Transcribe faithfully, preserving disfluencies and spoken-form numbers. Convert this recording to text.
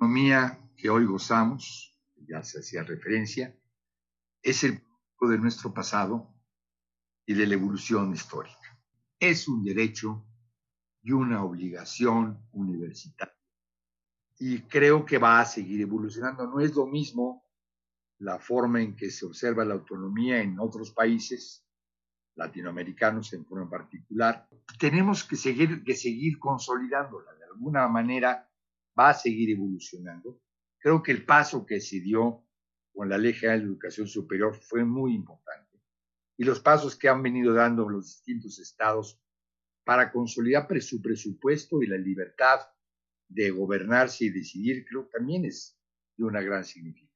economía que hoy gozamos, ya se hacía referencia, es el producto de nuestro pasado y de la evolución histórica. Es un derecho y una obligación universitaria. Y creo que va a seguir evolucionando. No es lo mismo la forma en que se observa la autonomía en otros países latinoamericanos en forma particular. Tenemos que seguir, que seguir consolidándola. De alguna manera va a seguir evolucionando. Creo que el paso que se dio con la Ley General de Educación Superior fue muy importante. Y los pasos que han venido dando los distintos estados para consolidar su presupuesto y la libertad de gobernarse y decidir, creo que también es de una gran significación.